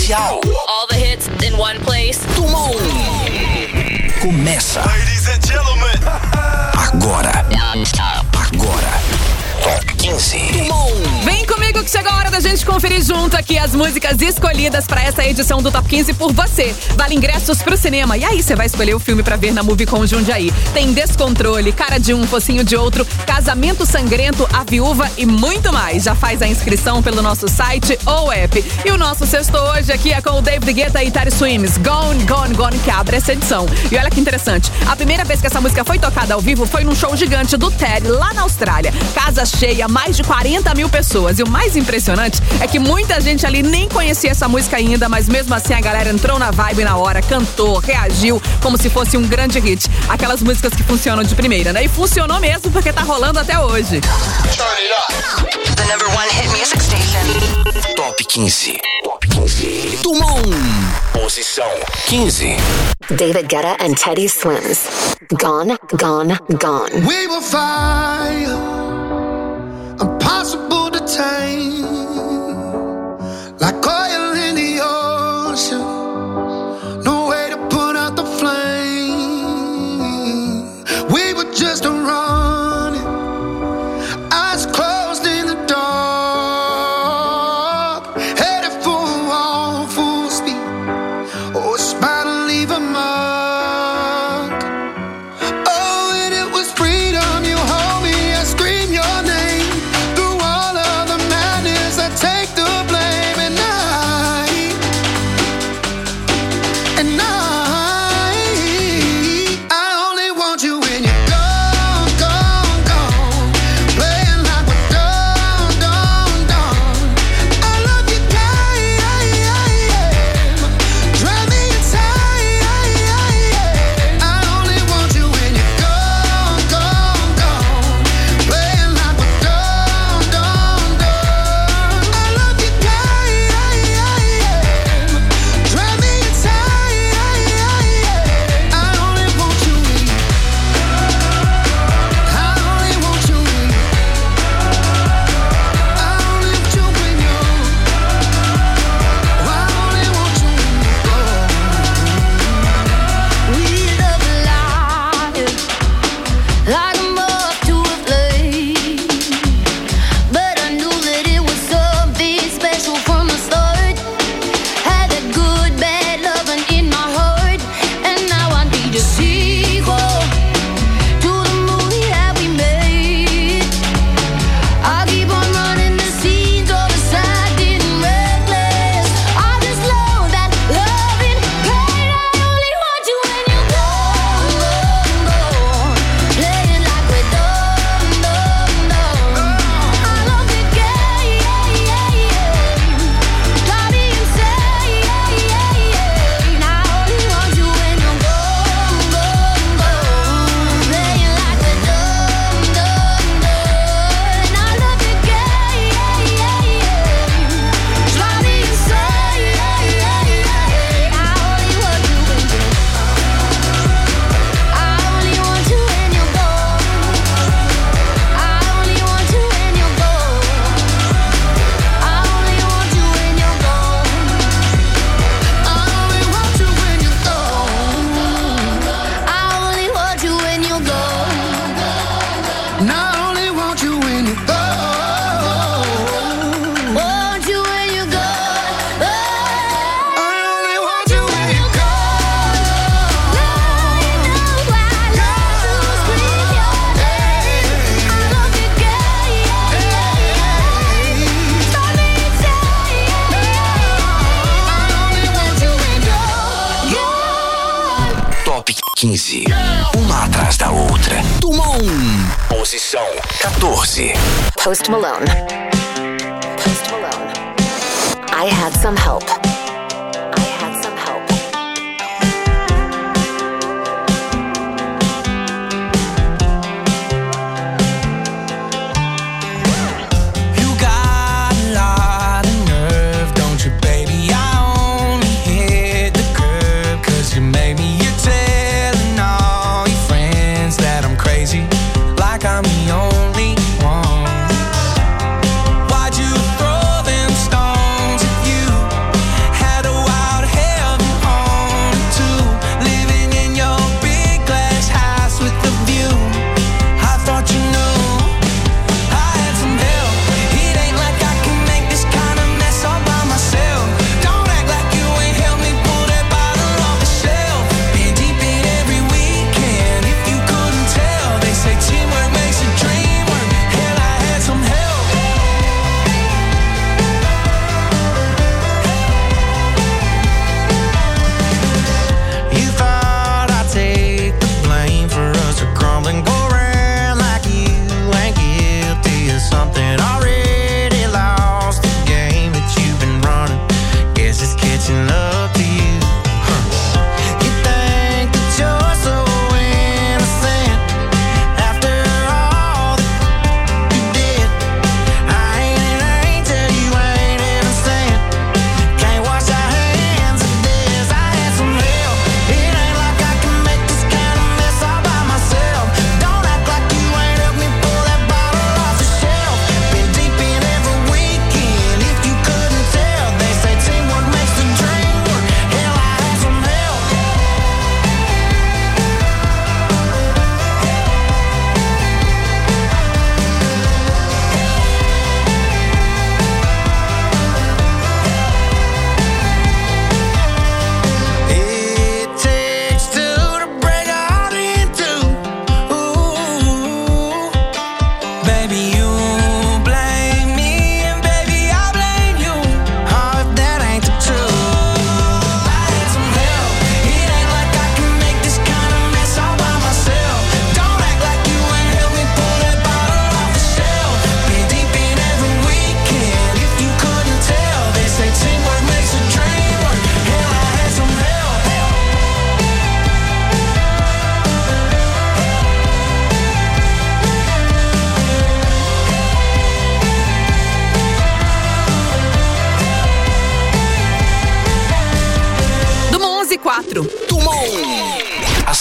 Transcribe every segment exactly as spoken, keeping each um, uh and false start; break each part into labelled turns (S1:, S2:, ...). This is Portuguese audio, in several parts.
S1: especial.
S2: All the hits in one place.
S1: Tumon. Começa.
S3: Ladies and gentlemen.
S1: Agora. Agora. Top quinze. Tumon.
S4: Vem comigo que chegou a hora da gente conferir junto aqui as músicas escolhidas pra essa edição do Top quinze por você. Vale ingressos pro cinema. E aí você vai escolher o filme pra ver na Movicon Jundiaí. Tem Descontrole, Cara de um, Focinho de outro, Casamento Sangrento, A Viúva e muito mais. Já faz a inscrição pelo nosso site ou app. E o nosso sexto hoje aqui é com o David Guetta e Teddy Swims. Gone, Gone, Gone, que abre essa edição. E olha que interessante. A primeira vez que essa música foi tocada ao vivo foi num show gigante do Teddy lá na Austrália. Casa cheia, mais de quarenta mil pessoas. E o mais impressionante é que muita gente ali nem conhecia essa música ainda, mas mesmo assim a galera entrou na vibe na hora, cantou, reagiu, como se fosse um grande hit. Aquelas músicas que funcionam de primeira, né? E funcionou mesmo porque tá rolando até hoje.
S1: The number one hit music station. Top quinze. Top quinze. Tumon. Posição quinze.
S5: David Guetta and Teddy Swims. Gone, Gone, Gone.
S6: We will fire, impossible to tame, like oil in the ocean, no way to put out the flame. We were just running, eyes closed in the dark, headed for a wall, full speed. Oh, it's about to leave a mark. Oh, and it was freedom. You hold me, I scream your name. Through all of the madness, I take the blame. And I, and I, I only want you when you're gone, gone, gone. Playing like we're done, done, done. I love you, God, drive me insane. I only want you when you're gone, gone, gone. Playing like we're done, done, done. I love you, God, drive me insane. I only want you when you, I only want you when you, I only want you when you, I only want you when you go.
S7: We love life like a moth to a flame, but I knew that it was something special from the start. Had that good, bad loving in my heart, and now I need a sequel to the movie that we made. I keep on running the scenes all aside and reckless. I just love that loving pain. I only want you when you're gone, gone, gone. Playing like we're done, done, done. I love the game, drive me insane. I only want you when you're gone, gone, gone. Playing like we're done, done, done. I love the game, drive me insane. I only want you when you're, I only want you when you're gone. I only want you when you're gone. I only want you when you're gone.
S6: I only want you when you're gone.
S7: I only want you when you're gone.
S6: And I only want you when you're gone.
S7: Want you when you're gone.
S6: I only want you when you're gone.
S7: I know I love to scream your name. I love the game. Stop me insane.
S6: I only want you when you're gone.
S1: Top quinze. Uma atrás da outra. Tumon. Posição quatorze.
S5: Post Malone. Post Malone. I had some help. I had some help.
S8: You got a lot of nerve, don't you, baby? I only hit the curb 'cause you made me. You're telling all your friends that I'm crazy, like I'm the only one. Why'd you throw them stones at you?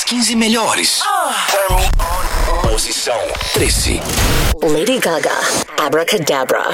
S1: quinze melhores. Turn me on. Posição treze.
S5: Lady Gaga, Abracadabra.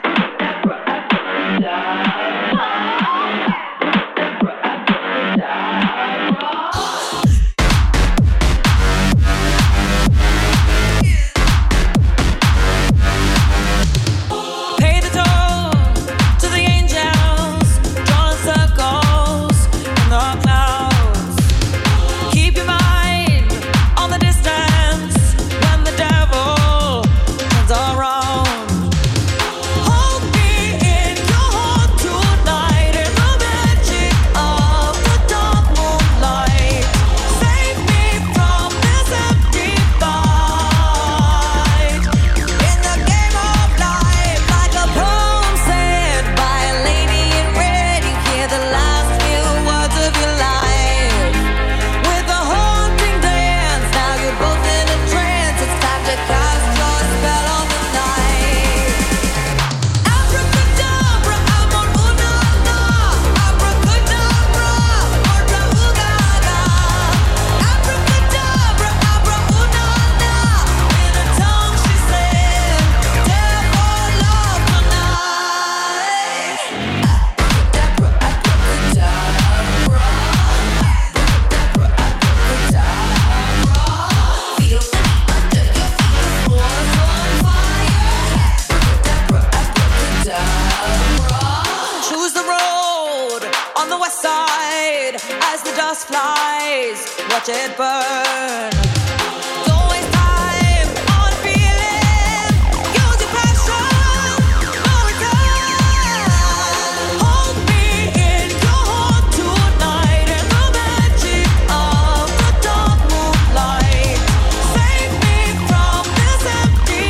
S3: Watch it burn. Don't waste time on feeling. Use your passion for return. Hold me in your heart tonight in the magic of the dark moonlight. Save me from this empty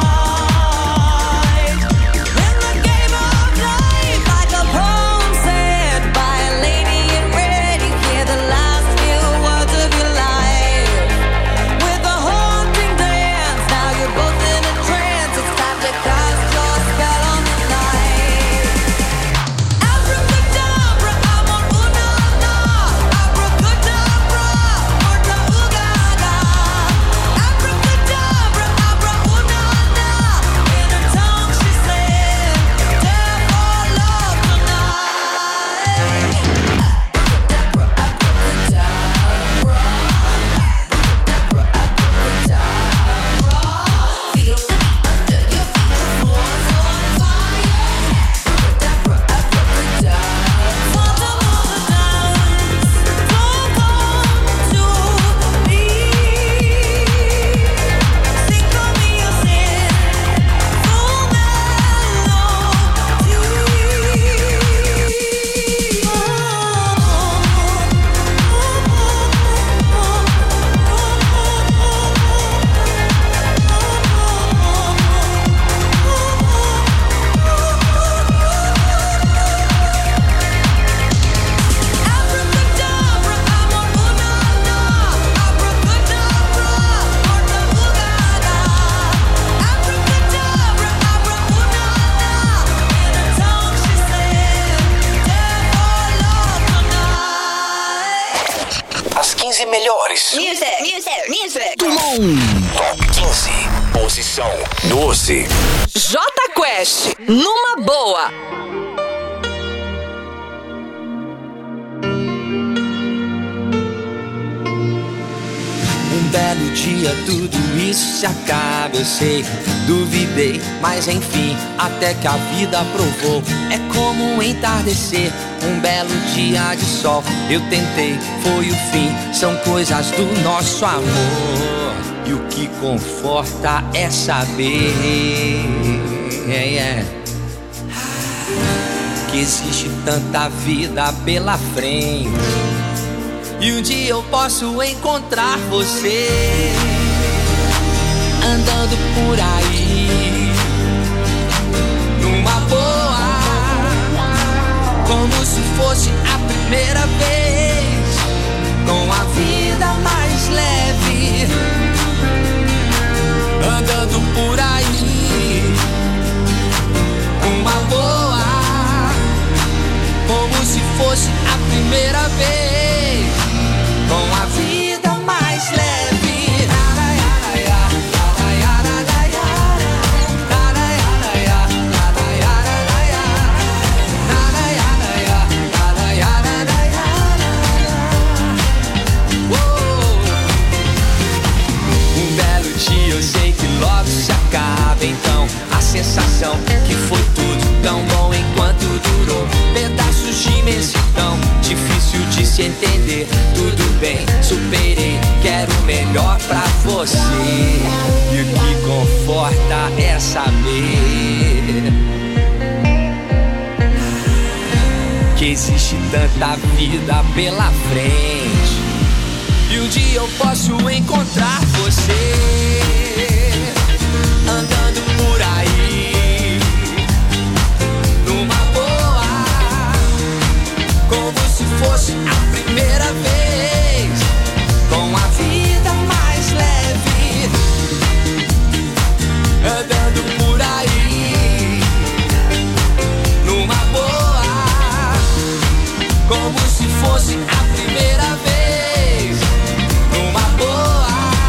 S3: fight. In the game of life, like a poem said by a lady in red, you hear the last few words of your life. With a haunting dance, now you're both in a trance. It's time to cast your spell on the night. Abracadabra, I'm on una-na. Abracadabra, orta ugaga. Abracadabra, abra una-na. In her tongue she said, "Death or love tonight."
S1: As quinze melhores.
S2: Music, music, music.
S1: Tumon. Top quinze. Posição doze.
S4: J Quest, numa boa.
S8: Um belo dia tudo isso se acaba, eu sei. Duvidei, mas enfim, até que a vida provou. É como um entardecer, um belo dia de sol. Eu tentei, foi o fim, são coisas do nosso amor. E o que conforta é saber é, é, que existe tanta vida pela frente. E um dia eu posso encontrar você andando por aí, numa boa, como se fosse a primeira vez, com a vida mais leve, andando por aí, numa boa, como se fosse a primeira vez, com a vida mais existe tanta vida pela frente. E um dia eu posso encontrar você andando por aí, numa boa, como se fosse a primeira vez, com a vida mais leve, andando por aí, numa boa, como se fosse a primeira vez, numa boa.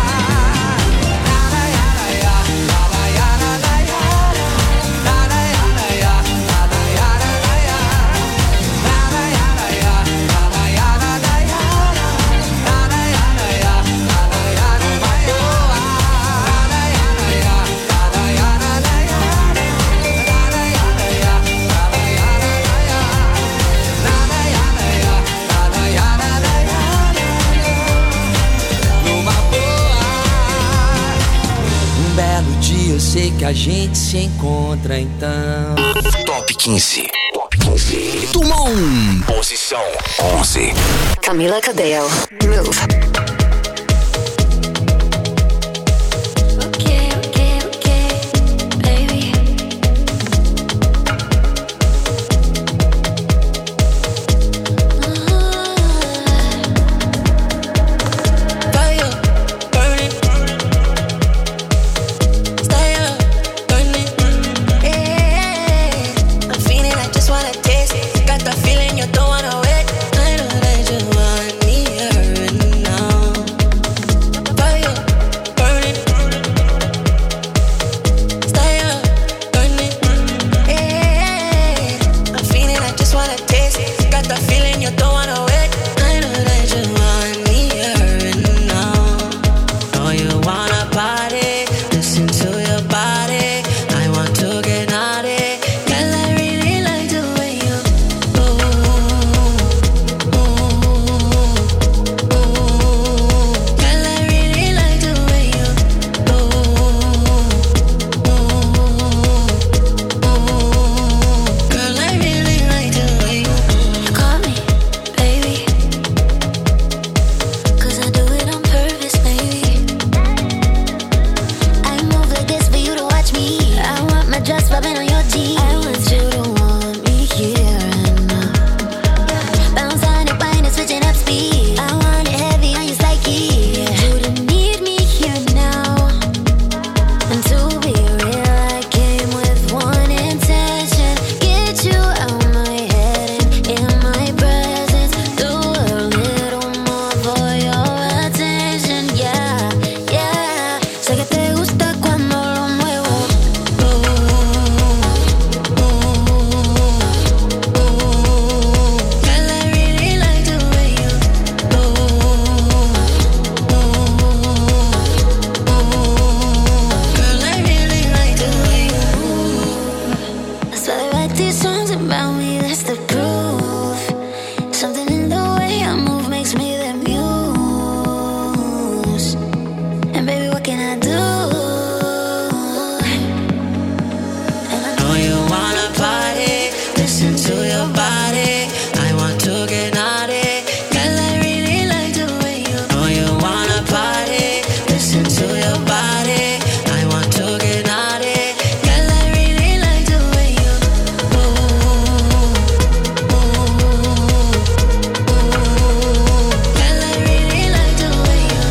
S8: Eu sei que a gente se encontra então.
S1: Top quinze. Top quinze. Dumont. Posição onze.
S5: Camila Cabello. Move.
S7: Okay, okay, okay, baby. Fire burning, stay up burning. Yeah, I'm feeling, I just wanna taste it. Got the feeling you don't wanna wait. I know that you want me here and now. Fire burning, stay up burning. Yeah, I'm feeling, I just wanna taste it. Got the feeling you don't wanna wait. I know that you want me here and now. Know you wanna party, listen to your body. I want to get naughty. Girl, I really like the way you move. Girl, I really like the way you move. Girl, I really like the way you call me, baby. 'Cause I do it on purpose, baby. I move like this for you to watch me. I want my dress rubbing on your jeans. I want you to want me here and now. Bounce on it, wine and switching up speed. I want it heavy on your psyche. You don't need me here now. And to be real, I came with one intention: get you out my head and in my presence. Do a little more for your attention, yeah, yeah. Sé que te gusta cuando lo muevo. Girl, I really like the way you Girl, I really like the way you move. That's why they write these songs about me, that's the proof. Something in the way I move makes me the muse. And baby, what can I do? And I know you wanna party, listen to your body. I want to get naughty. Girl, I really like the way you know you wanna party, listen to your body. I want to get naughty. Girl, I really like the way you Girl, I really like the way you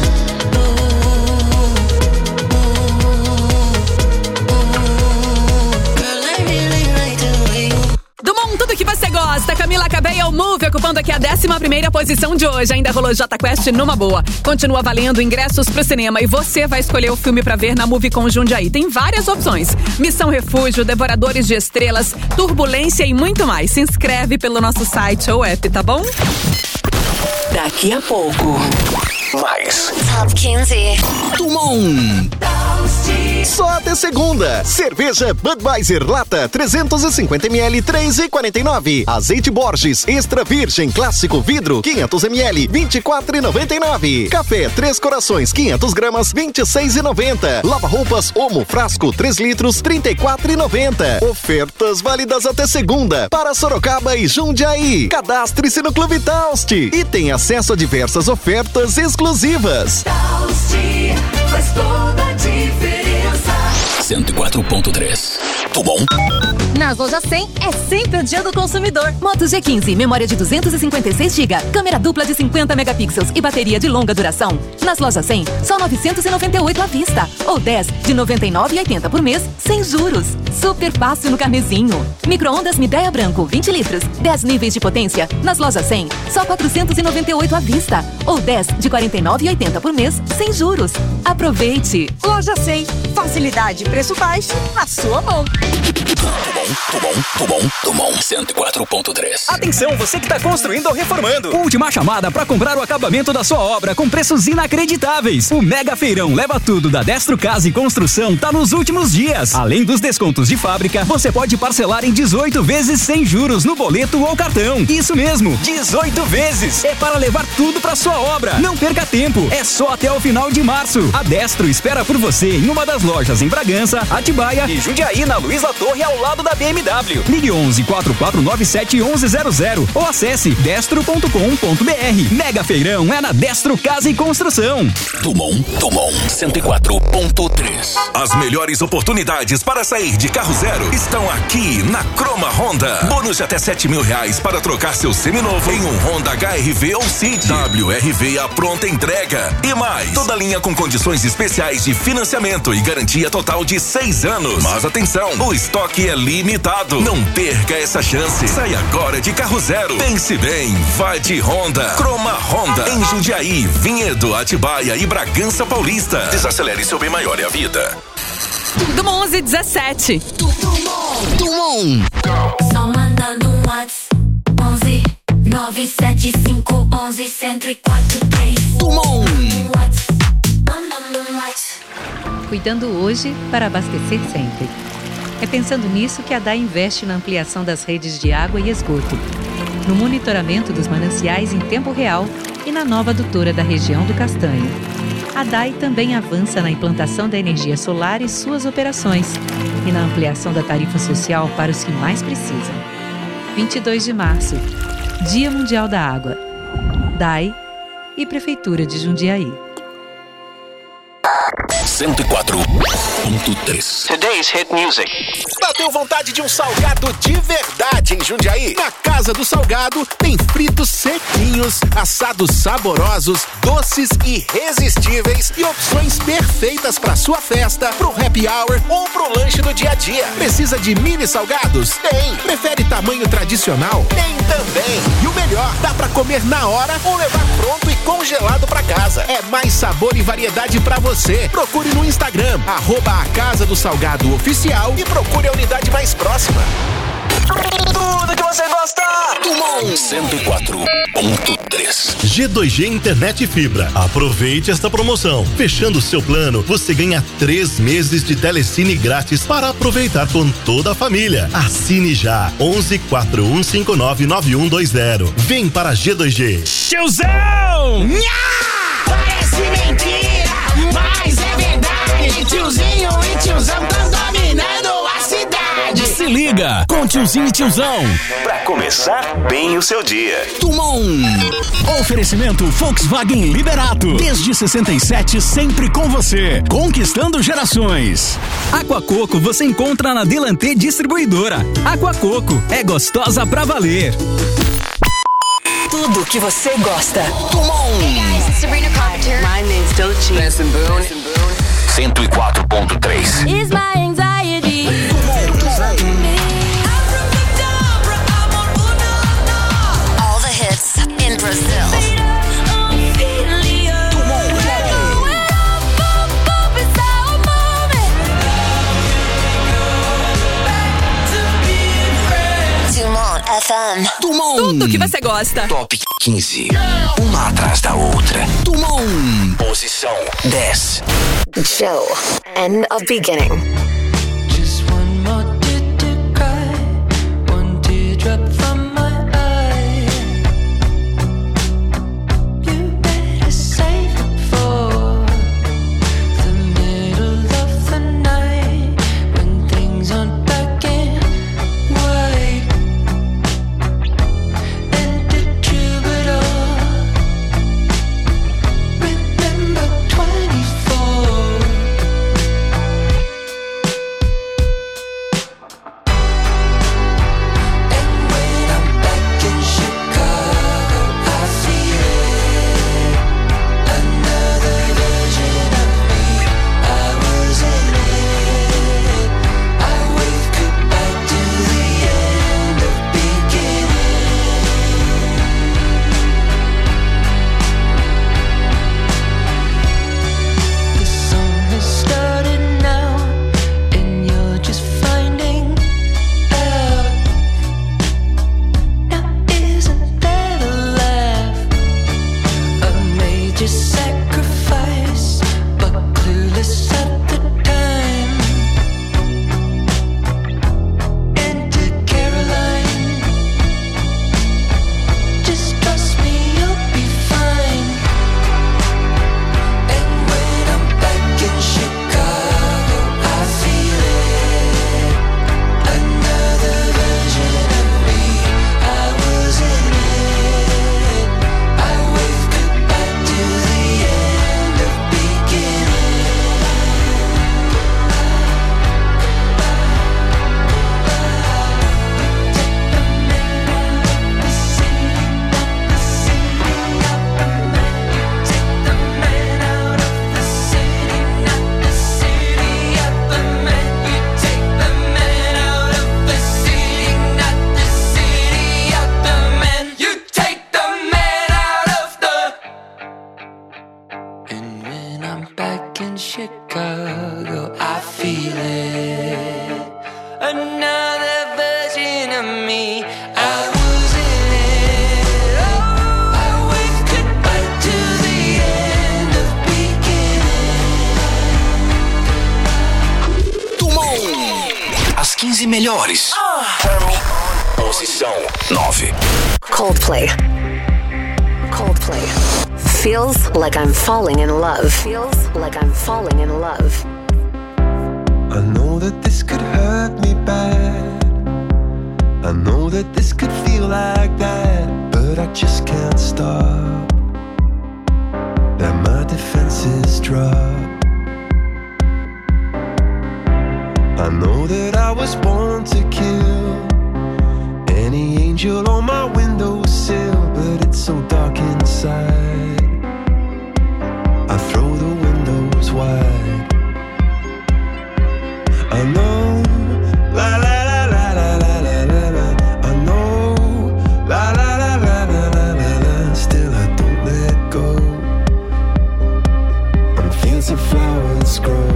S7: Girl, I really like the way you
S4: Dumont, tudo que você gosta. Camila Cabello, Move, ocupando aqui a décima primeira posição de hoje. Ainda rolou Jota Quest numa boa. Continua valendo ingressos pro cinema e você vai escolher o filme pra ver na Movie com Jundiaí. Tem várias opções: Missão Refúgio, Devoradores de Estrelas, Turbulência e muito mais. Se inscreve pelo nosso site ou app, tá bom?
S1: Daqui a pouco. Mais.
S5: Top quinze.
S1: Tumon. Só até segunda. Cerveja Budweiser Lata trezentos e cinquenta mililitros, três reais e quarenta e nove centavos. Azeite Borges Extra Virgem Clássico Vidro quinhentos mililitros, vinte e quatro reais e noventa e nove centavos. Café Três Corações quinhentas gramas, vinte e seis reais e noventa centavos. Lava roupas Omo Frasco três litros, trinta e quatro reais e noventa centavos. Ofertas válidas até segunda para Sorocaba e Jundiaí. Cadastre-se no Clube Taust e tem acesso a diversas ofertas exclusivas.
S3: Taust faz toda a diferença.
S1: cento e quatro ponto três. Tudo bom?
S9: Nas lojas cem é sempre o dia do consumidor. Moto G quinze, memória de duzentos e cinquenta e seis gigabytes, câmera dupla de cinquenta megapixels e bateria de longa duração. Nas lojas cem, só novecentos e noventa e oito à vista ou dez de noventa e nove reais e oitenta centavos por mês, sem juros. Super fácil no carnezinho. Micro-ondas Midea Branco, vinte litros, dez níveis de potência. Nas lojas cem, só quatrocentos e noventa e oito à vista ou dez de quarenta e nove reais e oitenta centavos por mês, sem juros. Aproveite.
S10: Loja cem, facilidade e preço baixo na sua mão.
S1: Tudo bom, tudo bom, tudo bom, cento e quatro ponto três.
S11: Atenção, você que está construindo ou reformando. Última chamada para comprar o acabamento da sua obra com preços inacreditáveis. O Mega Feirão Leva Tudo da Destro Casa e Construção tá nos últimos dias. Além dos descontos de fábrica, você pode parcelar em dezoito vezes sem juros no boleto ou cartão. Isso mesmo, dezoito vezes. É para levar tudo para sua obra. Não perca tempo, é só até o final de março. A Destro espera por você em uma das lojas em Bragança, Atibaia e Jundiaí, na Luiz La Torre, ao lado da B M W. Ligue onze, quatro quatro nove sete, onze zero zero ou acesse destro ponto com ponto br. Mega Feirão é na Destro Casa e Construção.
S1: Tumon, Tumon, cento e quatro ponto três. As melhores oportunidades para sair de carro zero estão aqui na Croma Honda. Bônus de até sete mil reais para trocar seu seminovo em um Honda H R V ou Cid. W R V a pronta entrega. E mais, toda linha com condições especiais de financiamento e garantia total de seis anos. Mas atenção, o estoque é limitado. Não perca essa chance. Sai agora de carro zero. Pense bem, vai de Honda. Croma Honda. Em Jundiaí, Vinhedo, Atibaia e Bragança Paulista. Desacelere seu bem maior é a vida.
S4: Do onze dezessete.
S1: Tumon.
S7: Só mandando um WhatsApp. onze nove sete cinco onze um zero quatro três.
S1: Tumon.
S12: Cuidando hoje para abastecer sempre. É pensando nisso que a D A I investe na ampliação das redes de água e esgoto, no monitoramento dos mananciais em tempo real e na nova adutora da região do Castanho. A D A I também avança na implantação da energia solar e suas operações e na ampliação da tarifa social para os que mais precisam. vinte e dois de março, Dia Mundial da Água. D A I e Prefeitura de Jundiaí.
S1: cento e quatro ponto três.
S13: Today's hit music. Bateu vontade de um salgado de verdade em Jundiaí? Na Casa do Salgado tem fritos sequinhos, assados saborosos, doces irresistíveis e opções perfeitas para sua festa, pro happy hour ou pro lanche do dia a dia. Precisa de mini salgados? Tem. Prefere tamanho tradicional? Tem também. E o melhor, dá para comer na hora ou levar pronto e congelado para casa. É mais sabor e variedade para você. Procure no Instagram, arroba a Casa do Salgado Oficial e procure a unidade mais próxima. Tudo que você gosta!
S1: Tumon cento e quatro ponto três.
S14: G dois G Internet Fibra. Aproveite esta promoção. Fechando seu plano, você ganha três meses de telecine grátis para aproveitar com toda a família. Assine já. onze quatro um cinco nove nove um dois zero. Vem para G dois G.
S11: Tiozão!
S3: Nha! Parece mentira, mas é verdade. Tiozinho e tiozão tão dominando a cidade.
S11: Se liga com tiozinho e tiozão.
S13: Pra começar bem o seu dia.
S1: Tumon.
S11: Oferecimento Volkswagen Liberato. Desde sessenta e sete, sempre com você. Conquistando gerações. Aquacoco você encontra na Delantê Distribuidora. Aquacoco é gostosa pra valer.
S1: Tudo que você gosta. Tumon.
S5: Hey guys, Sabrina Carpenter.
S10: My name's Doechii.
S13: Benson Boone.
S1: cento e quatro ponto três.
S7: Is my anxiety.
S5: All the hits in Brazil. Tumon F M.
S4: Tudo que você gosta.
S15: Top quinze. Uma atrás da outra. Dumont. Posição dez.
S5: Joe. End of beginning.
S8: Just one more tear to cry, one teardrop from my eye. You better save it for the middle of the night when things aren't black and white. And the troubadour, remember twenty-four. Chicago, I feel it. Another version of me. I was in it. Oh, I waved goodbye to the end of beginning.
S15: Dumont. As quinze melhores. Posição nove.
S5: Coldplay. Coldplay. Feels like I'm falling in love. Feels like I'm falling in love.
S16: I know that this could hurt me bad. I know that this could feel like that, but I just can't stop. Let my defenses drop. I know that I was born to kill any angel on my windowsill, but it's so dark inside. I throw the windows wide. I know, la la la la la la la la la. I know, la la la la la la la la. Still I don't let go. And fields of flowers grow.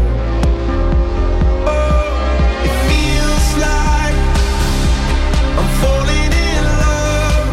S16: Oh, it feels like I'm falling in love.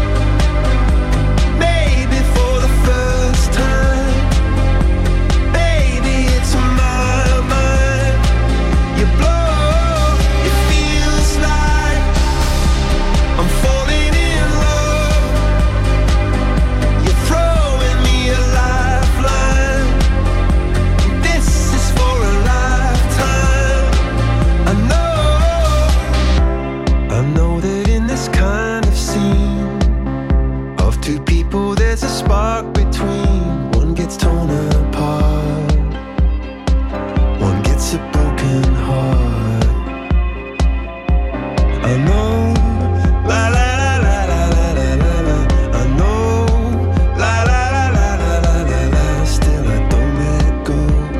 S16: Maybe for the first time. Baby, it's my mind. You blow. It feels like I'm falling in love. You're throwing me a lifeline. This is for a lifetime. I know, I know that in this kind of scene of two people there's a spark between. One gets torn apart, one gets a broken heart. I know, la la la la la la la la la. I know, la la la la la la la la. Still I don't let go.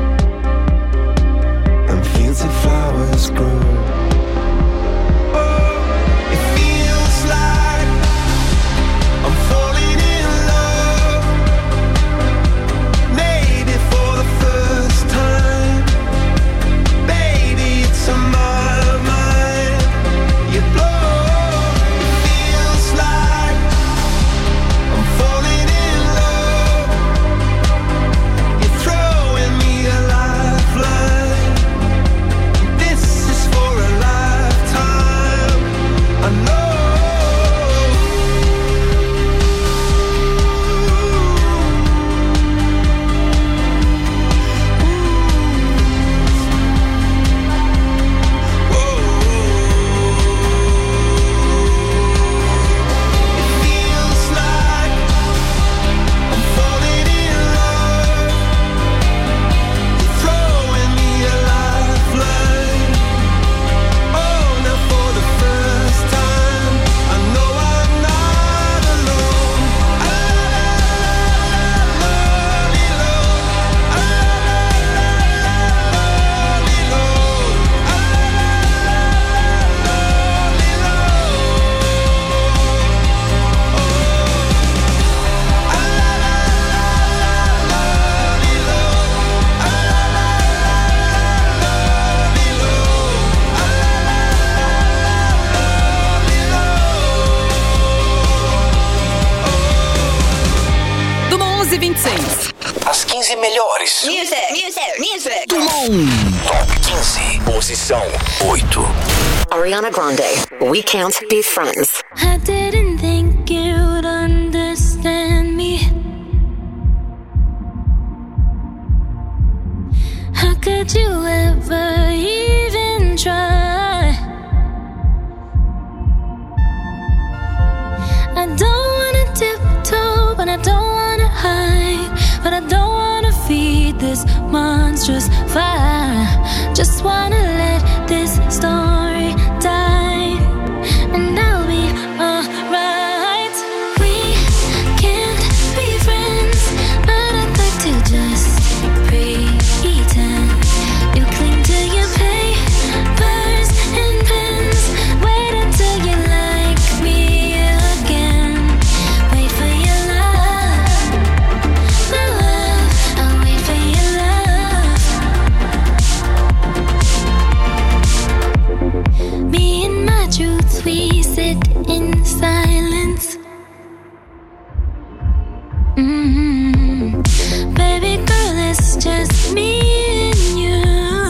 S16: And fields of flowers grow. Oh, it feels like I'm falling in love. Maybe for the first time. Baby, it's on my mind. You blow.
S15: quinze melhores.
S3: Music, music, music.
S15: Tumon. Top quinze. Posição oito.
S5: Ariana Grande, We Can't Be Friends.
S7: I didn't think you'd understand me. How could you ever even try? I don't wanna tiptoe, but I don't wanna hide. But I don't wanna feed this monstrous fire. Just wanna let this story die, and I'll be alright. We can't be friends, but I'd like to just pretend. You cling to your papers and pens. Wait until you like me again. Wait for your love, my love. I'll wait for your love. Me and my truth, we sit in silence. Mm-hmm. Baby girl, it's just me and you.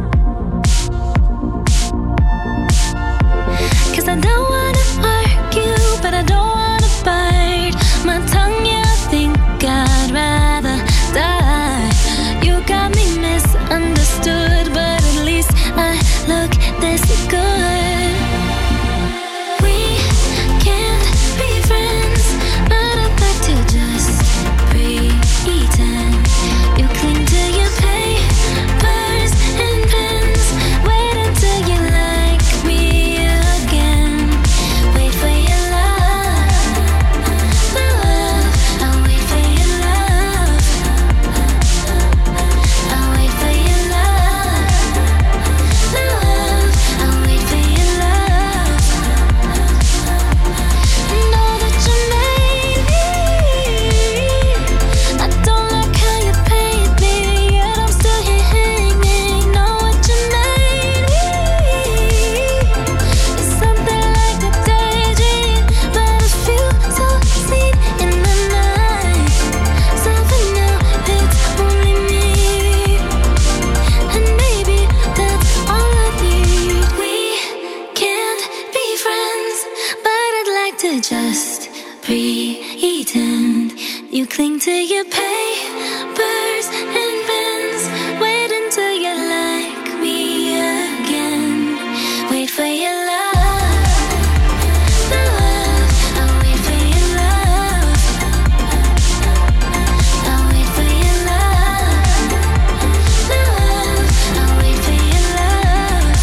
S7: 'Cause I don't wanna argue, but I don't wanna bite my tongue. Yeah, I think I'd rather die. You got me misunderstood, but at least I look this good. We can't be friends, but I'd like to just pretend. You cling to your papers and pens. Wait until you like me again. Wait for your love, my love. I'll wait for your love. I'll wait for your love, my love. I'll wait for your love. Know that you made me. I don't like how you paid me, yet I'm still here hanging. Know what you made me. It's something like a daydream, but it feels so sweet in the night. So for now, it's only me, and maybe that's all I need. We can't be friends, but I'd like to just pretend. You cling to your papers and pens. Wait until you like me again. Wait for your love, my love. I'll wait for your love. I'll wait for your love, my love. I'll wait for your love.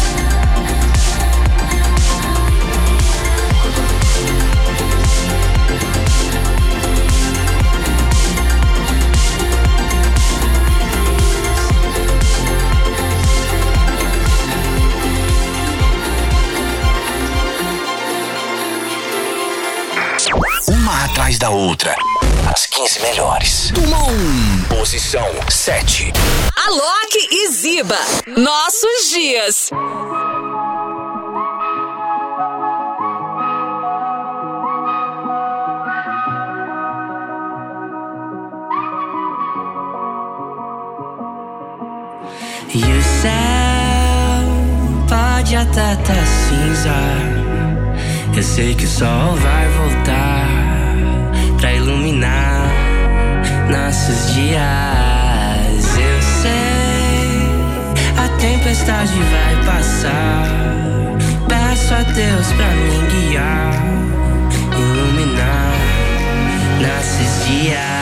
S15: Uma atrás da outra. As quinze melhores. Tumon. Posição sete.
S4: Alok e Ziba, nossos dias.
S17: E o céu pode até tá cinza. Eu sei que o sol vai voltar pra iluminar nossos dias. Eu sei, a tempestade vai passar. Peço a Deus pra me guiar, iluminar nossos dias.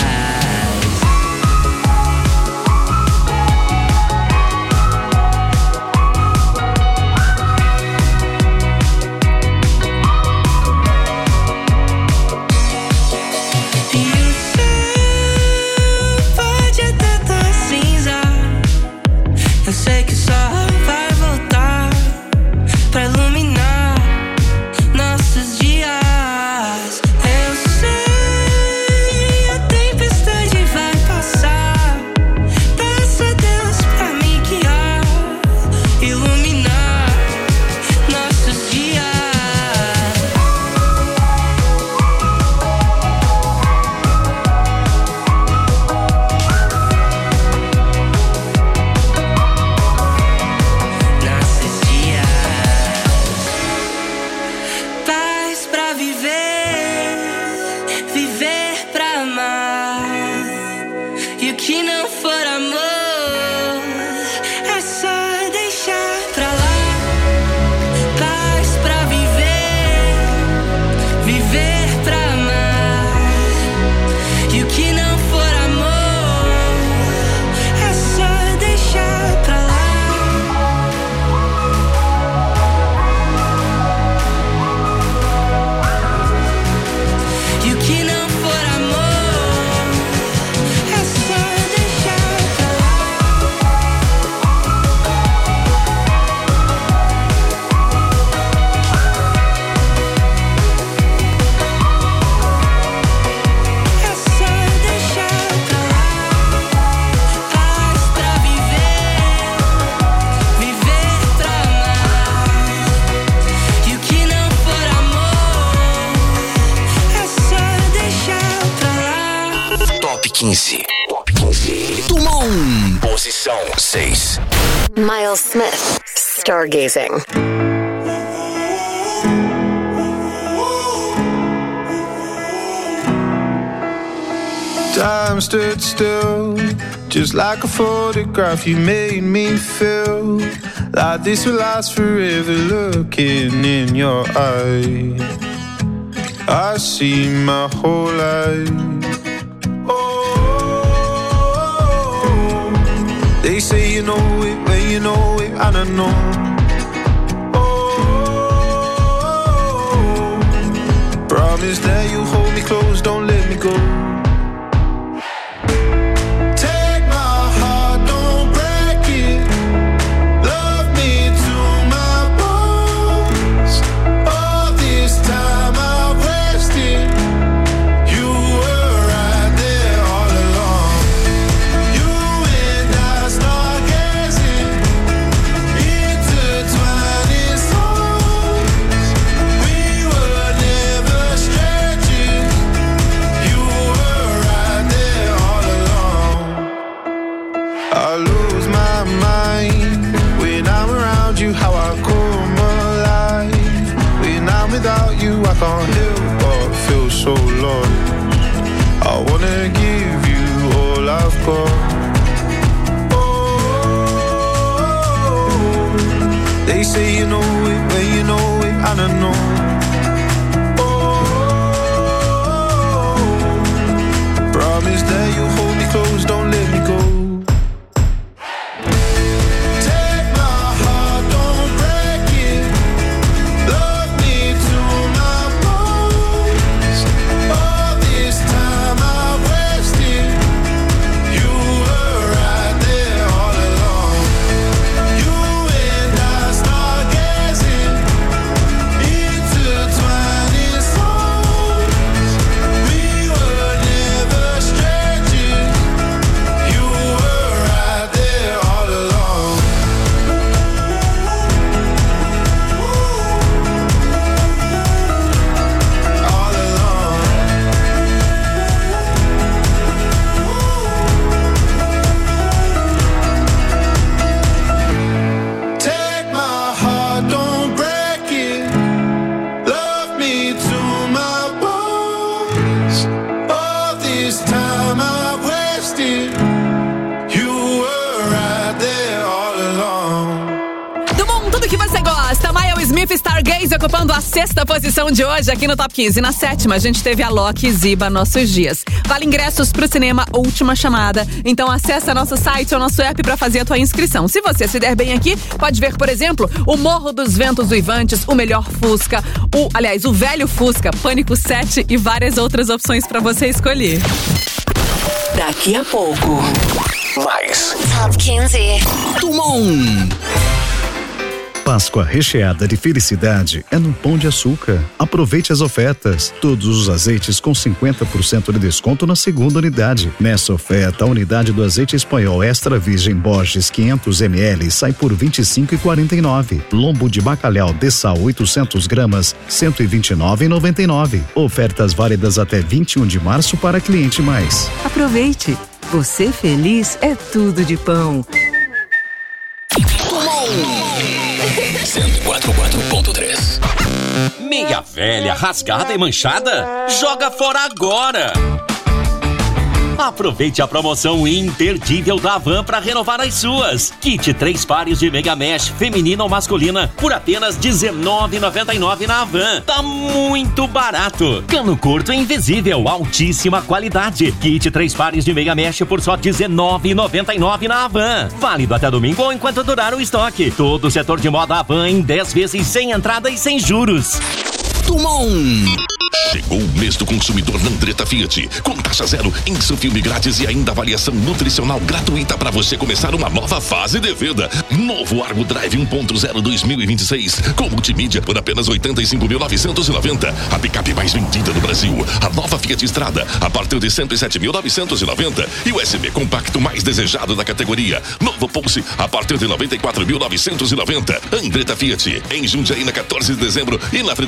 S17: Eu sei que o sol vai voltar pra iluminar nossos dias. Eu sei, a
S15: quinze. Top quinze. Tumon. Posição seis.
S5: Miles Smith, Stargazing.
S6: Time stood still, just like a photograph. You made me feel like this will last forever. Looking in your eyes, I see my whole life. Oh, they say you know it when you know it, and I know. Oh, promise that you hold me close, don't let me go. Can't help but feel so lost. I wanna give you all I've got. Oh, they say you know it when you know it, and I know. Oh, promise that you'll hold me close, don't let me go.
S4: Stargaze ocupando a sexta posição de hoje aqui no Top quinze. Na sétima, a gente teve a Loki Ziba Nossos Dias. Vale ingressos pro cinema Última Chamada. Então acessa nosso site ou nosso app pra fazer a tua inscrição. Se você se der bem aqui, pode ver, por exemplo, o Morro dos Ventos Uivantes, o Melhor Fusca, o, aliás, o Velho Fusca, Pânico sete e várias outras opções pra você escolher.
S15: Daqui a pouco, mais
S5: Top quinze.
S15: Tumon.
S18: Páscoa recheada de felicidade é no Pão de Açúcar. Aproveite as ofertas. Todos os azeites com cinquenta por cento de desconto na segunda unidade. Nessa oferta, a unidade do azeite espanhol extra virgem Borges quinhentos mililitros sai por vinte e cinco reais e quarenta e nove centavos. Lombo de bacalhau de sal oitocentos gramas, cento e vinte e nove reais e noventa e nove centavos. Ofertas válidas até vinte e um de março para cliente mais.
S19: Aproveite. Você feliz é tudo de pão.
S15: cento e quatro ponto três.
S20: Meia velha, rasgada e manchada? Joga fora agora! Aproveite a promoção imperdível da Havan para renovar as suas. Kit três pares de Mega Mesh feminina ou masculina por apenas dezenove reais e noventa e nove centavos na Havan. Tá muito barato. Cano curto e invisível, altíssima qualidade. Kit três pares de Mega Mesh por só dezenove reais e noventa e nove centavos na Havan. Válido até domingo ou enquanto durar o estoque. Todo o setor de moda Havan em dez vezes sem entrada e sem juros.
S1: Tumon. Chegou o mês do consumidor na Andretta Fiat, com taxa zero, Insufilme grátis e ainda avaliação nutricional gratuita para você começar uma nova fase de vida. Novo Argo Drive um ponto zero dois mil e vinte e seis, com multimídia por apenas oitenta e cinco mil novecentos e noventa. A picape mais vendida do Brasil. A nova Fiat Strada, a partir de cento e sete mil novecentos e noventa. E o S U V compacto mais desejado da categoria. Novo Pulse, a partir de noventa e quatro mil novecentos e noventa. Andretta Fiat, em Jundiaí, na quatorze de dezembro e na Frederico Azerano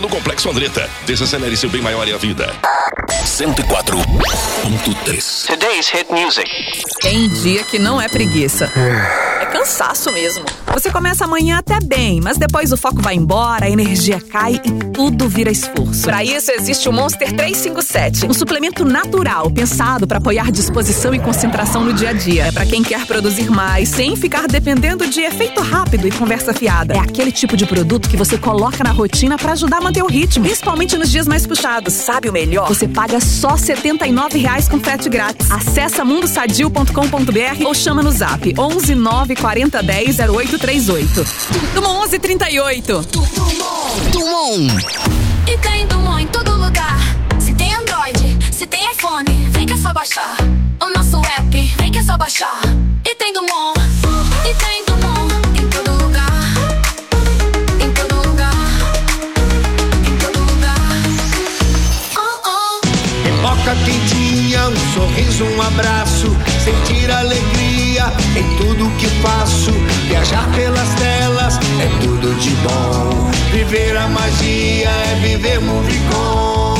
S1: no Complexo Andretta. Desacelere seu bem maior e a vida. cento e quatro ponto três.
S15: Today's hit music.
S4: Tem dia que não é preguiça. É cansaço mesmo. Você começa amanhã até bem, mas depois o foco vai embora, a energia cai e tudo vira esforço. Para isso existe o Monster trezentos e cinquenta e sete, um suplemento natural pensado para apoiar disposição e concentração no dia a dia. É para quem quer produzir mais sem ficar dependendo de efeito rápido e conversa fiada. É aquele tipo de produto que você coloca na rotina para ajudar a manter o ritmo, principalmente nos dias mais puxados. Sabe o melhor? Você paga só setenta e nove reais com frete grátis. Acesse mundo sadio ponto com ponto b r ou chama no zap onze nove quarenta dez zero oito três oito. Dumont onze trinta e oito.
S7: Dumont. E tem Dumont em todo lugar. Se tem Android, se tem iPhone, vem que é só baixar. O nosso app, vem que é só baixar. E tem Dumont. E tem Dumont em todo lugar. Em todo lugar. Em todo lugar. Oh, oh.
S6: Pipoca quentinha, um sorriso, um abraço. Sentir alegria em tudo que faço. Viajar pelas telas é tudo de bom. Viver a magia é viver Movicon.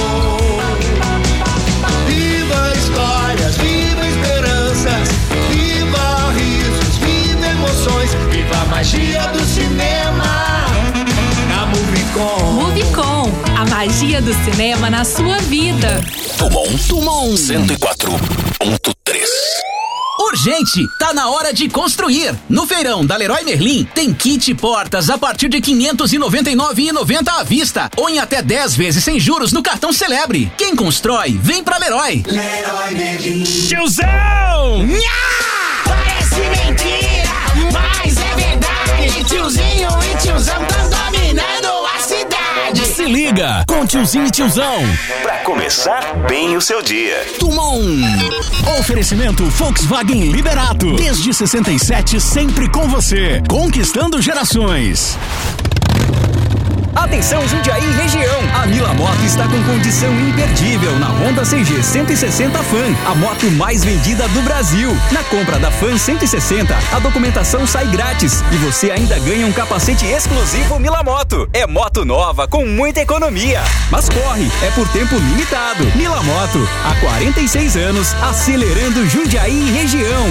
S6: Viva histórias, viva esperanças. Viva risos, viva emoções. Viva a magia do cinema na Movicon.
S9: Movicon, a magia do cinema na sua vida.
S1: Dumont, Dumont cento e quatro ponto três.
S21: Urgente, tá na hora de construir. No feirão da Leroy Merlin tem kit portas a partir de quinhentos e noventa e nove reais e noventa centavos à vista ou em até dez vezes sem juros no cartão Celebre. Quem constrói, vem pra Leroy.
S6: Leroy Merlin.
S21: Tiozão!
S6: Nha! Parece mentira, mas é verdade. Tiozinho e tiozão tão dominando a cidade.
S21: Se liga com Tiozinho e Tiozão.
S15: Pra começar bem o seu dia.
S21: Dumont. Oferecimento Volkswagen Liberato. Desde sessenta e sete, sempre com você. Conquistando gerações.
S11: Atenção Jundiaí região, a Mila Moto está com condição imperdível na Honda C G cento e sessenta Fan, a moto mais vendida do Brasil. Na compra da Fan cento e sessenta, a documentação sai grátis e você ainda ganha um capacete exclusivo Mila Moto. É moto nova com muita economia. Mas corre, é por tempo limitado. Mila Moto, há quarenta e seis anos, acelerando Jundiaí região.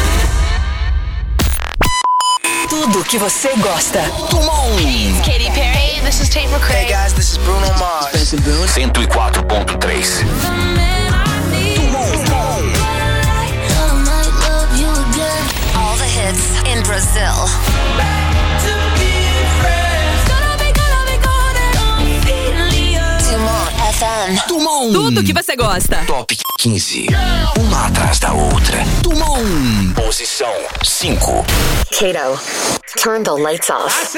S9: Tudo que você gosta.
S2: Hey, it's Katy Perry. This is Tate McRae.
S15: Hey guys, this is Bruno Mars. cento e quatro ponto três.
S5: All the hits in Brazil. Dumont F M.
S21: Dumont.
S4: Tudo que você gosta.
S15: Top quinze. Uma atrás da outra.
S21: Dumont.
S15: Posição cinco.
S5: Kato, turn the lights off.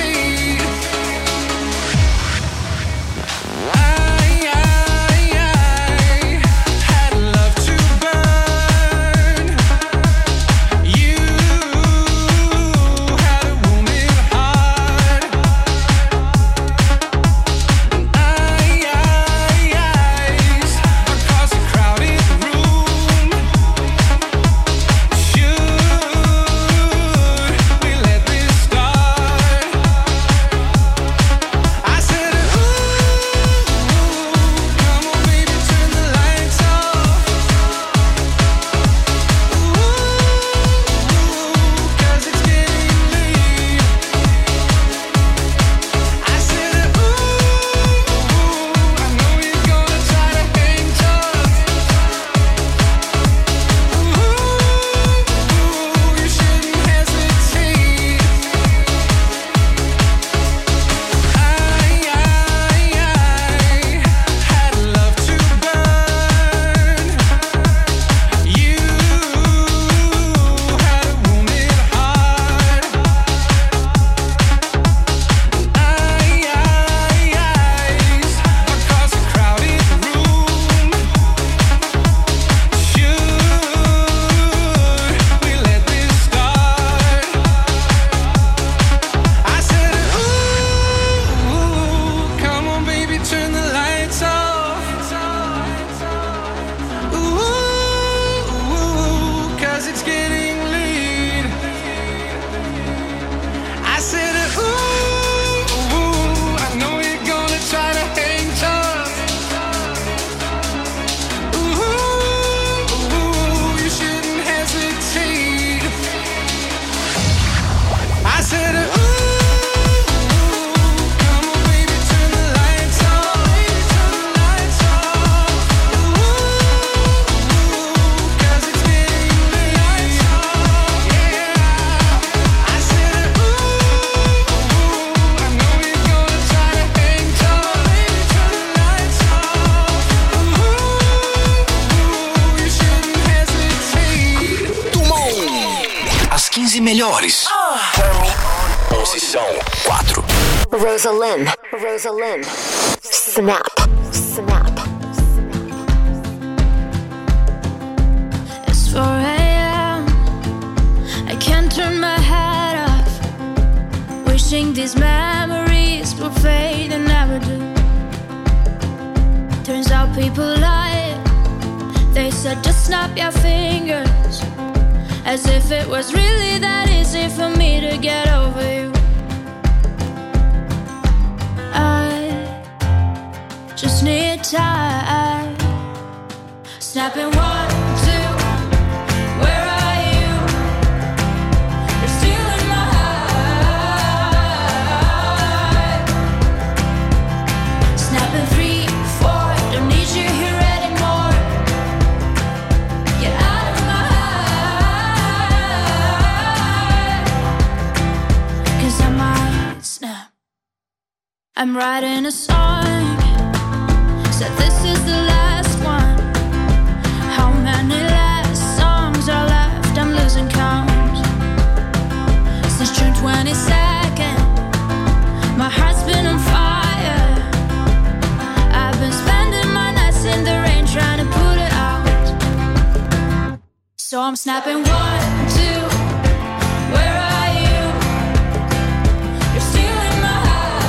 S17: I
S15: quinze melhores. Oh. Posição quatro.
S5: Rosalind, Rosalind, Snap, Snap.
S7: It's four a.m. I can't turn my head off. Wishing these memories will fade and never do. Turns out people lie. They said just snap your fingers, as if it was really that easy for me to get over you. I just need time. Snapping one, two, where are you? You're still in my heart. Snapping three, four, don't need you here anymore. Get out of my heart, 'cause I might snap. I'm writing a song, said this is the last one. How many last songs are left? I'm losing count. Since June twenty-second, my heart's been on fire. I've been spending my nights in the rain trying to put it out. So I'm snapping one, two, where are you? You're still in my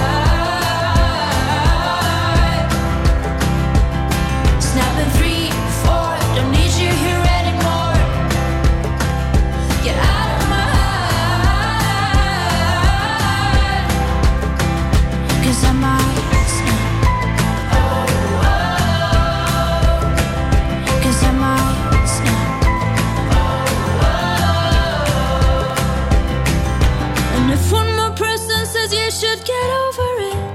S7: heart. Snapping three, four, don't need you here anymore. Get out of my heart, 'cause I might snap. Oh, oh, 'cause I might snap. Oh, oh. And if one more person says you should get over it,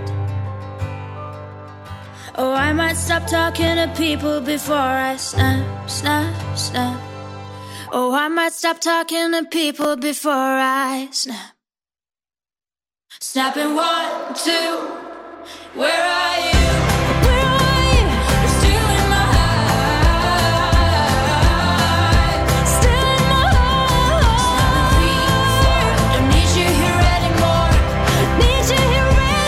S7: oh, I might stop talking to people before I snap, snap, snap. Oh, I might stop talking to people before I snap. Snapping one, two, where are you? Where are you? You're still in my heart. Still in my heart. Three, four, don't need you here anymore. Need you here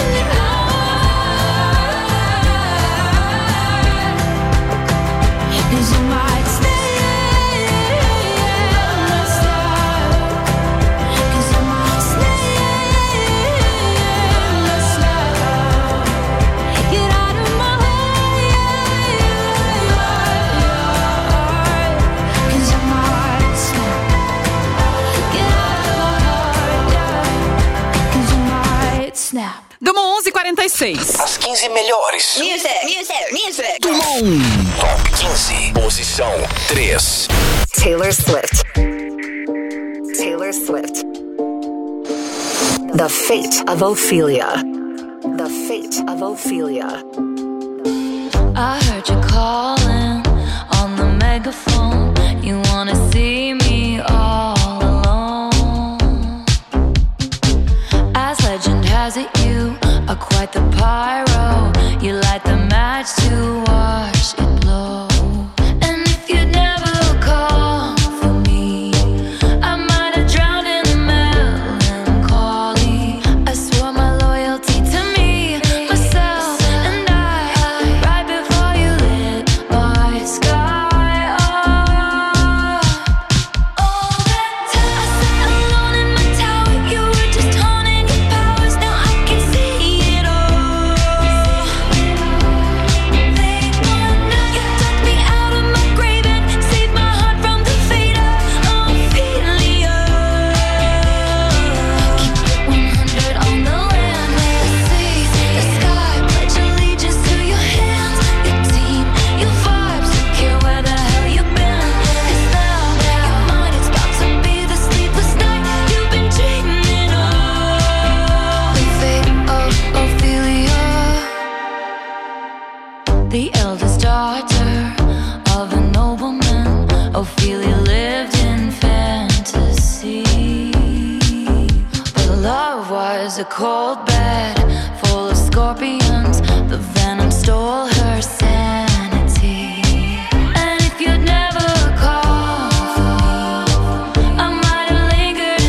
S7: anymore. 'Cause you might stay, let's stop. 'Cause I might stay, let's stop. Get out of my heart, 'cause I might stop. Get out of my heart, 'cause I might snap.
S4: Duma onze e quarenta e seis.
S15: As quinze melhores.
S10: Music, music, music.
S15: Dumont. Top quinze. Posição três.
S5: Taylor Swift. Taylor Swift. The Fate of Ophelia. The Fate of Ophelia.
S7: I heard you calling on the megaphone. You wanna see me all alone. As legend has it, you are quite the pyro. You light the match to watch it blow. And if you'd never call for me, I might have drowned in the melancholy. I swore my loyalty to me, myself, and I. Right before you lit my sky up. All that time I sat alone in my tower. You were just honing your powers. Now I can see it all. Late one night, you took me out of my grave and saved my heart from the fate of Ophelia. Keep it one hundred on the land, the sea, the sky. Pledge allegiance to your hands, your team, your vibes. Don't care where the hell you've been. 'Cause now you're mine. It's about to be the sleepless night you've been dreaming of. The fate of Ophelia, the eldest daughter of a nobleman. Ophelia lived in fantasy, but love was a cold bed full of scorpions. The venom stole her sanity. And if you'd never called for me, I might have lingered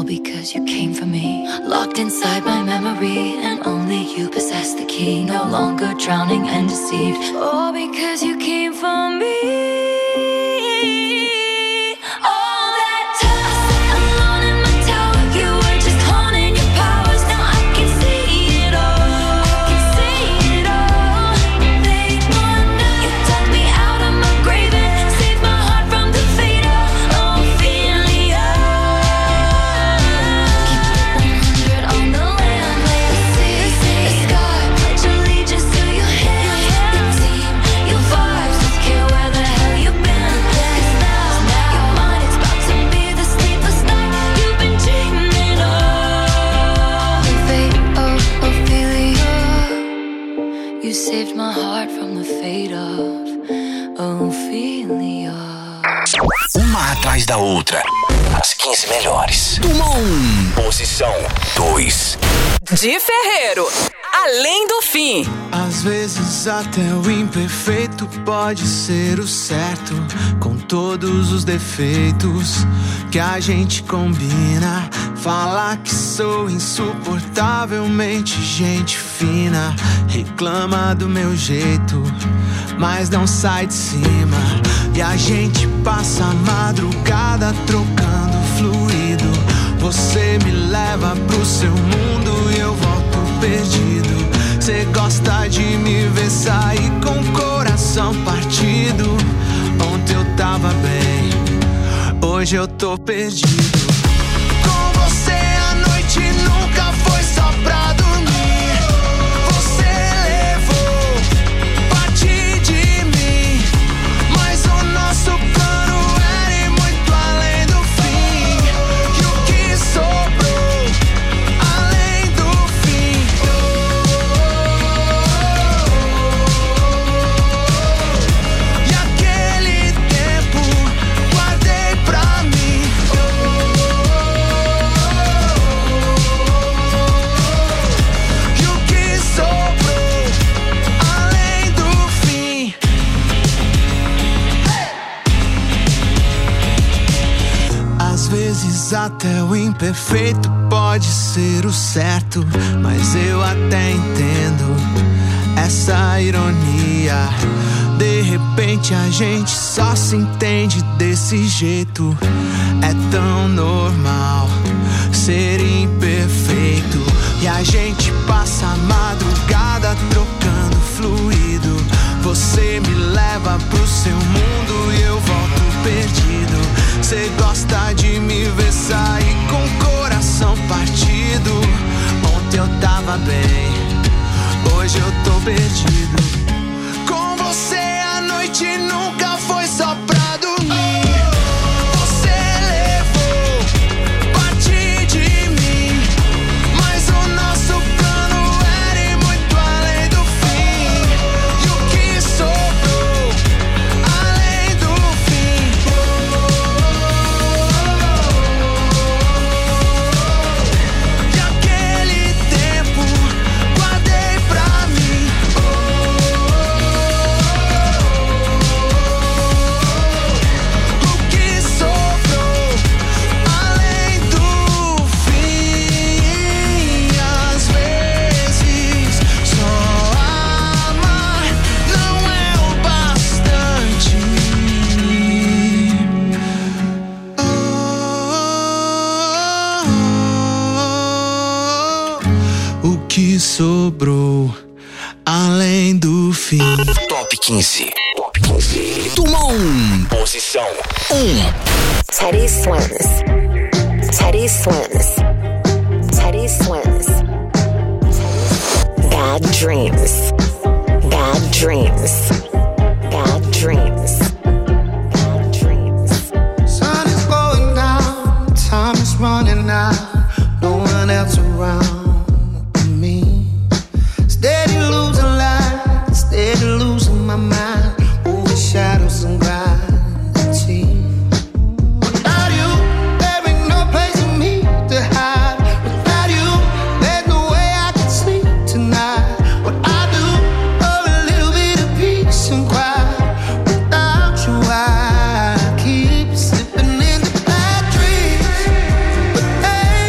S7: all because you came for me. Locked inside my memory, and only you possess the key. No longer drowning and deceived, all because you came for me.
S15: Uma atrás da outra. As quinze melhores. Dumont. Posição dois.
S4: De Ferreiro. Além do fim.
S12: Às vezes até o imperfeito pode ser o certo, com todos os defeitos que a gente combina. Falar que sou insuportavelmente gente fina, reclama do meu jeito, mas não sai de cima. E a gente passa a madrugada trocando fluido. Você me leva pro seu mundo e eu volto perdido. Cê gosta de me ver sair com o coração partido. Ontem eu tava bem, hoje eu tô perdido. Com você a noite nunca foi só pra dormir. Você levou parte de mim, mas o nosso plano era ir muito além do fim. E o que sobrou além do fim? E aquele tempo guardei pra mim. E o que sobrou além do fim? Às vezes até o imperfeito pode ser o certo, mas eu até entendo essa ironia. De repente a gente só se entende desse jeito. É tão normal ser imperfeito. E a gente passa a madrugada trocando fluido. Você me leva pro seu mundo e eu volto perdido. Cê gosta de me ver sair com o coração partido. Ontem eu tava bem, hoje eu tô perdido. Com você a noite nunca foi só pra dormir. Você levou parte de mim, mas o nosso plano era ir muito além do fim. E o que sobrou além do fim? E aquele tempo guardei pra mim. O que sobrou além do fim? Às vezes só amar não é o bastante. O que sobrou além do fim?
S15: Top quinze. Top quinze. Dumont. Posição um.
S5: Teddy Swims. Teddy Swims. Teddy Swims. Bad dreams. Bad dreams. Bad dreams.
S6: Sun is going down, time is running out, no one else around me. Steady losing light, steady losing my mind, over shadows and gravity. Without you, there ain't no place for me to hide. Without you, there's no way I can sleep tonight. What I do, for a little bit of peace and quiet. Without you, I keep slipping into bad dreams, but they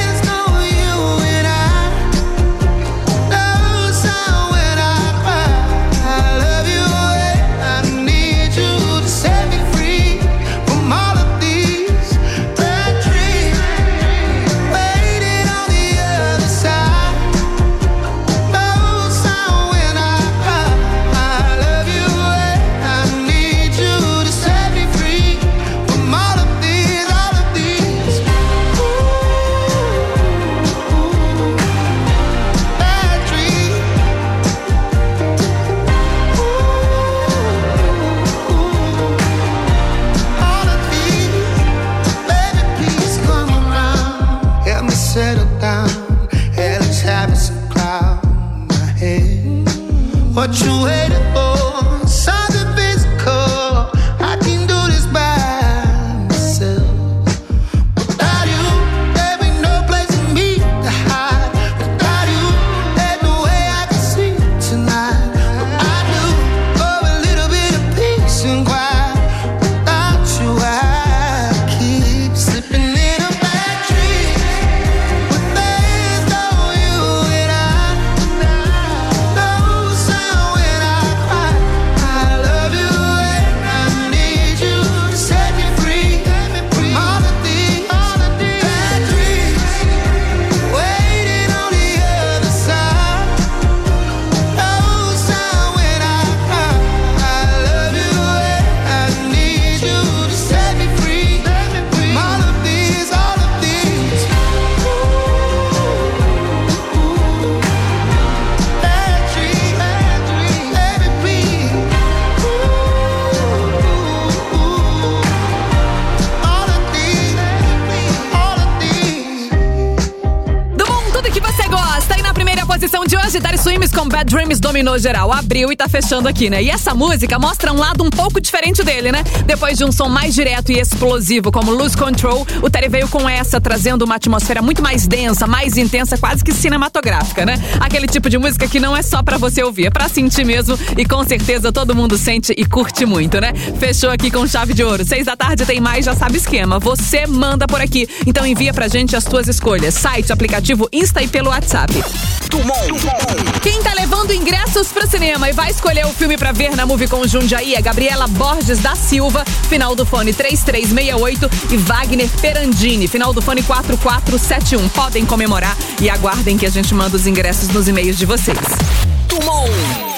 S6: settle down. Hey, let's have some cloud in my head. What you waiting for? Something physical. I can do this by myself. Without you, there ain't no place for me to hide. Without you, there's no way I can sleep tonight. But I do for a little bit of peace and quiet. Without you, I keep slipping in a bad dream. But there's no you and I. No sound when I cry. I love you and I need you to set me free. All of these bad dreams waiting on the other side. No sound when I cry. I love you and I need you to set me free. All of these, all of these bad dreams, bad dreams, let me be. All of these, all of these.
S4: Do bom, tudo que você gosta. E na primeira posição de hoje, Dire Swims com Bad Dreams dominou geral. Abriu e tá fechando aqui, né? E essa música mostra um lado um pouco diferente dele, né? Depois de um som mais direto e explosivo como Lose Control, o Terry veio com essa, trazendo uma atmosfera muito mais densa, mais intensa, quase que cinematográfica, né? Aquele tipo de música que não é só pra você ouvir, é pra sentir mesmo. E com certeza todo mundo sente e curte muito, né? Fechou aqui com chave de ouro. Seis da tarde tem mais, já sabe o esquema. Você manda por aqui. Então envia pra gente as tuas escolhas. Site, aplicativo, Insta e pelo WhatsApp. Quem tá levando ingressos pro cinema e vai escolher o filme pra ver na Movie com Jundiaí é Gabriela Borges da Silva, final do fone três três seis oito, e Wagner Perandini, final do fone quatro quatro sete um. Podem comemorar e aguardem que a gente manda os ingressos nos e-mails de vocês.
S1: Tumon.